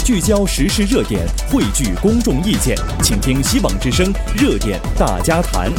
聚焦时事热点，汇聚公众意见，请听希望之声热点大家谈。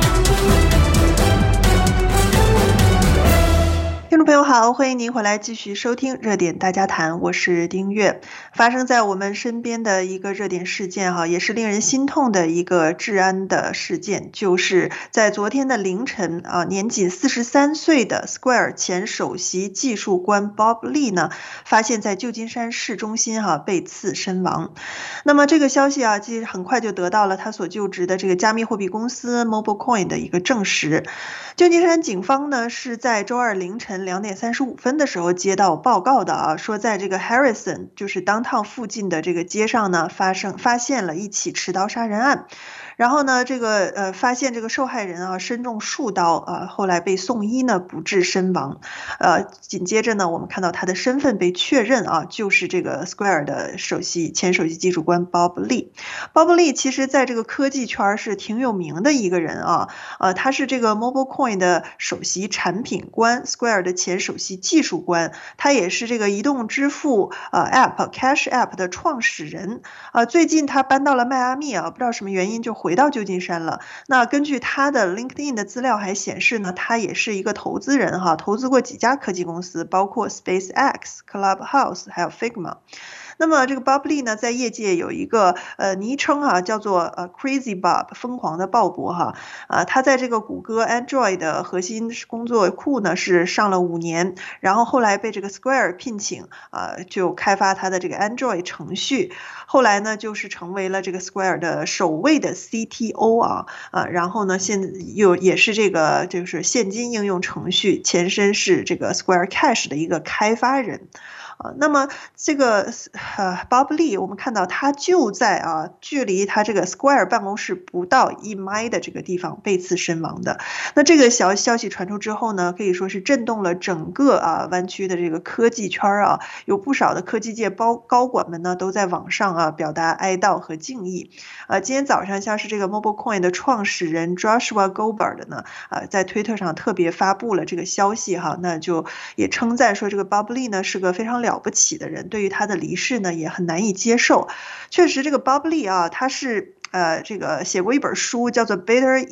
听众朋友好，欢迎您回来继续收听热点大家谈，我是丁月。发生在我们身边的一个热点事件也是令人心痛的一个治安的事件，就是在昨天的凌晨年仅43岁的 Square 前首席技术官 Bob Lee 呢，发现在旧金山市中心被刺身亡。那么这个消息其实很快就得到了他所就职的这个加密货币公司 MobileCoin 的一个证实。旧金山警方呢是在周二凌晨2点35分的时候接到报告的说在这个 Harrison 就是 downtown 附近的这个街上呢发现了一起持刀杀人案。然后呢，发现这个受害人身中数刀后来被送医呢不治身亡。紧接着呢，我们看到他的身份被确认就是这个 Square 的前首席技术官 Bob Lee。Bob Lee 其实在这个科技圈是挺有名的一个人他是这个 MobileCoin 的首席产品官 ，Square 的前首席技术官，他也是这个移动支付App Cash App 的创始人。最近他搬到了迈阿密不知道什么原因就回到旧金山了。那根据他的 LinkedIn 的资料还显示呢，他也是一个投资人投资过几家科技公司，包括 SpaceX、Clubhouse 还有 Figma。那么这个 Bob Lee 呢，在业界有一个昵称叫做Crazy Bob 疯狂的鲍勃他在这个谷歌 Android 的核心工作库呢是上了5年，然后后来被这个 Square 聘请就开发他的这个 Android 程序，后来呢就是成为了这个 Square 的首位的 CTO 然后呢也是这个就是现金应用程序前身是这个 Square Cash 的一个开发人。那么这个Bob Lee 我们看到他就在距离他这个 Square 办公室不到1迈的这个地方被刺身亡的。那这个消息传出之后呢，可以说是震动了整个湾区的这个科技圈有不少的科技界高管们呢都在网上表达哀悼和敬意。今天早上像是这个 MobileCoin 的创始人 Joshua Goldberg 呢在推特上特别发布了这个消息那就也称赞说这个 Bob Lee 呢是个非常了不起的人，对于他的离世呢也很难以接受。确实这个 Bob Lee他是这个写过一本书叫做 Better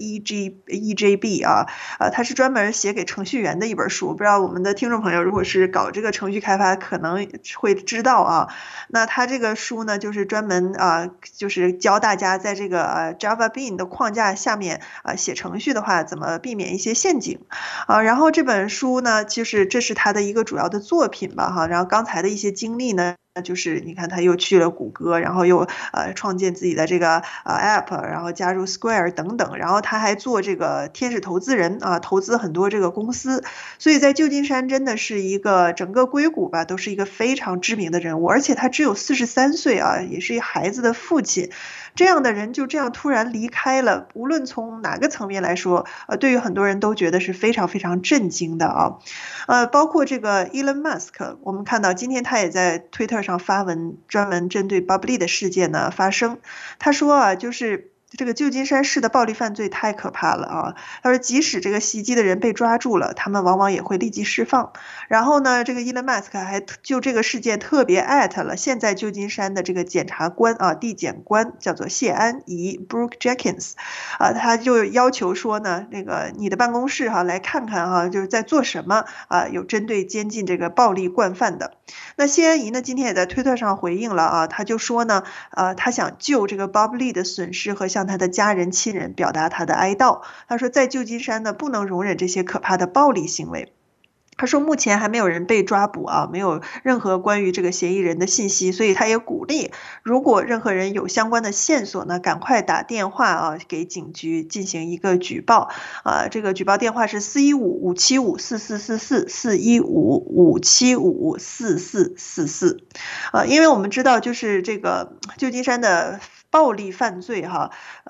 EJB 他是专门写给程序员的一本书，不知道我们的听众朋友如果是搞这个程序开发可能会知道那他这个书呢就是专门就是教大家在这个Java Bean 的框架下面写程序的话怎么避免一些陷阱然后这本书呢其实这是他的一个主要的作品吧然后刚才的一些经历呢就是你看他又去了谷歌，然后又创建自己的这个App， 然后加入 Square 等等，然后他还做这个天使投资人投资很多这个公司，所以在旧金山真的是一个整个硅谷吧都是一个非常知名的人物，而且他只有43岁也是一孩子的父亲。这样的人就这样突然离开了，无论从哪个层面来说对于很多人都觉得是非常非常震惊的包括这个 Elon Musk， 我们看到今天他也在推特上发文专门针对 Bob Lee 的事件呢发声。他说就是这个旧金山市的暴力犯罪太可怕了他说即使这个袭击的人被抓住了，他们往往也会立即释放。然后呢这个 Elon Musk 还就这个事件特别艾特了现在旧金山的这个检察官地检官叫做谢安怡 Brooke Jenkins 他就要求说呢那个你的办公室来看看就是在做什么有针对监禁这个暴力惯犯的。那谢安怡呢今天也在推特上回应了他就说呢他想就这个 Bob Lee 的损失和向他的家人亲人表达他的哀悼。他说在旧金山呢不能容忍这些可怕的暴力行为。他说目前还没有人被抓捕没有任何关于这个嫌疑人的信息，所以他也鼓励如果任何人有相关的线索呢赶快打电话给警局进行一个举报这个举报电话是415-575-4444 415-575-4444因为我们知道就是这个旧金山的暴力犯罪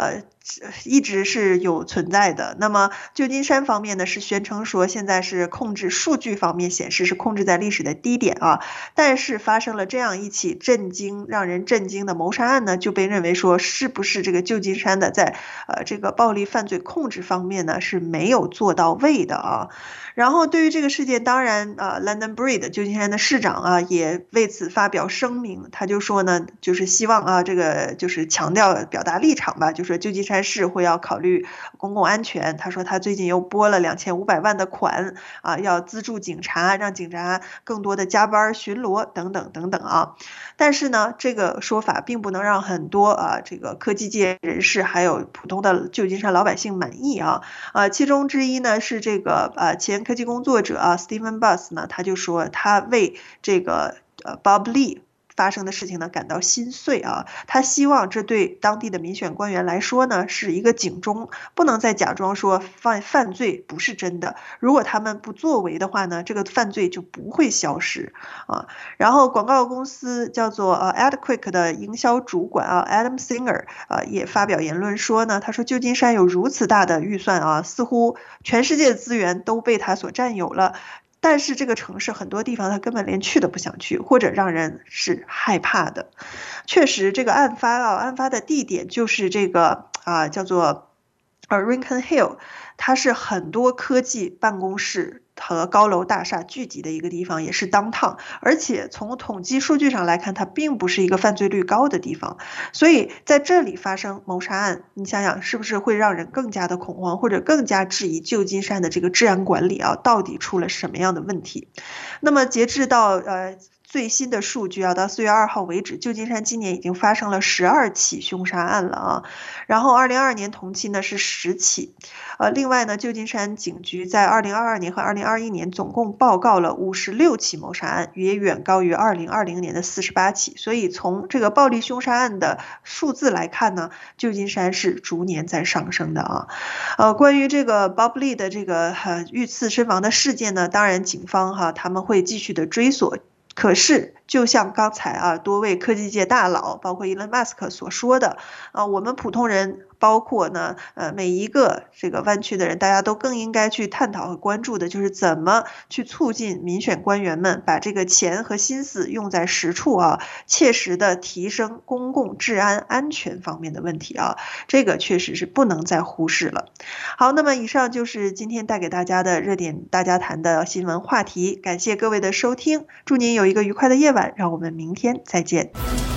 一直是有存在的。那么旧金山方面呢是宣称说现在是控制数据方面显示是控制在历史的低点啊，但是发生了这样一起让人震惊的谋杀案呢，就被认为说是不是这个旧金山的在这个暴力犯罪控制方面呢是没有做到位的啊。然后对于这个事件，当然London Breed 旧金山的市长啊也为此发表声明，他就说呢，就是希望这个就是强调表达立场吧，就说旧金山市会要考虑公共安全。他说他最近又拨了2500万的款要资助警察，让警察更多的加班巡逻等等等等啊。但是呢，这个说法并不能让很多这个科技界人士还有普通的旧金山老百姓满意啊。其中之一呢是这个前科技工作者Stephen Buss 呢，他就说他为这个Bob Lee发生的事情呢感到心碎啊，他希望这对当地的民选官员来说呢是一个警钟，不能再假装说犯罪不是真的，如果他们不作为的话呢，这个犯罪就不会消失啊。然后广告公司叫做AdQuick 的营销主管Adam Singer 也发表言论说呢，他说旧金山有如此大的预算似乎全世界的资源都被他所占有了。但是这个城市很多地方他根本连去都不想去，或者让人是害怕的。确实，这个案发的地点就是这个叫做Rincon Hill， 它是很多科技办公室和高楼大厦聚集的一个地方，也是 downtown， 而且从统计数据上来看，它并不是一个犯罪率高的地方，所以在这里发生谋杀案，你想想是不是会让人更加的恐慌，或者更加质疑旧金山的这个治安管理到底出了什么样的问题？那么截至到最新的数据到4月2号为止，旧金山今年已经发生了12起凶杀案了然后2022年同期呢是10起，另外呢，旧金山警局在2022年和2021年总共报告了56起谋杀案，也远高于2020年的48起，所以从这个暴力凶杀案的数字来看呢，旧金山是逐年在上升的关于这个 Bob Lee 的这个遇刺身亡的事件呢，当然警方他们会继续的追索。可是，就像刚才多位科技界大佬，包括 Elon Musk 所说的我们普通人，包括呢每一个这个湾区的人，大家都更应该去探讨和关注的，就是怎么去促进民选官员们把这个钱和心思用在实处切实的提升公共治安安全方面的问题这个确实是不能再忽视了。好，那么以上就是今天带给大家的热点大家谈的新闻话题，感谢各位的收听，祝您有一个愉快的夜晚，让我们明天再见。